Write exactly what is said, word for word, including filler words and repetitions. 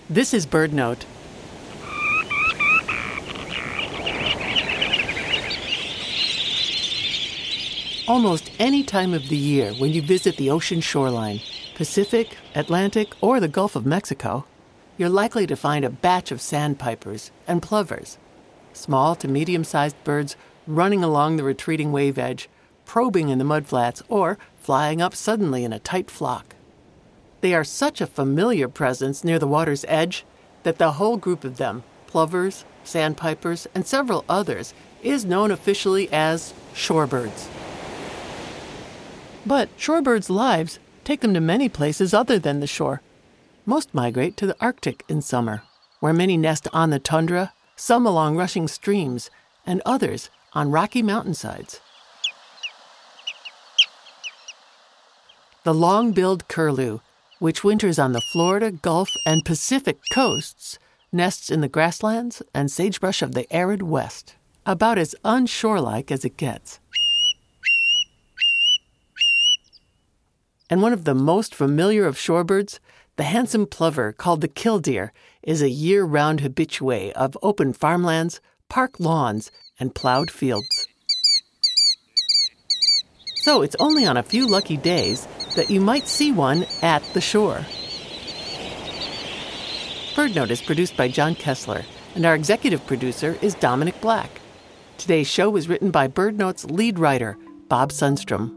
This is BirdNote. Almost any time of the year when you visit the ocean shoreline, Pacific, Atlantic, or the Gulf of Mexico, you're likely to find a batch of sandpipers and plovers, small to medium-sized birds running along the retreating wave edge, probing in the mudflats, or flying up suddenly in a tight flock. They are such a familiar presence near the water's edge that the whole group of them, plovers, sandpipers, and several others, is known officially as shorebirds. But shorebirds' lives take them to many places other than the shore. Most migrate to the Arctic in summer, where many nest on the tundra, some along rushing streams, and others on rocky mountainsides. The long-billed curlew, which winters on the Florida, Gulf, and Pacific coasts, nests in the grasslands and sagebrush of the arid West, about as unshore-like as it gets. And one of the most familiar of shorebirds, the handsome plover called the killdeer, is a year-round habitué of open farmlands, park lawns, and plowed fields. So it's only on a few lucky days that you might see one at the shore. BirdNote is produced by John Kessler, and our executive producer is Dominic Black. Today's show was written by BirdNote's lead writer, Bob Sundstrom.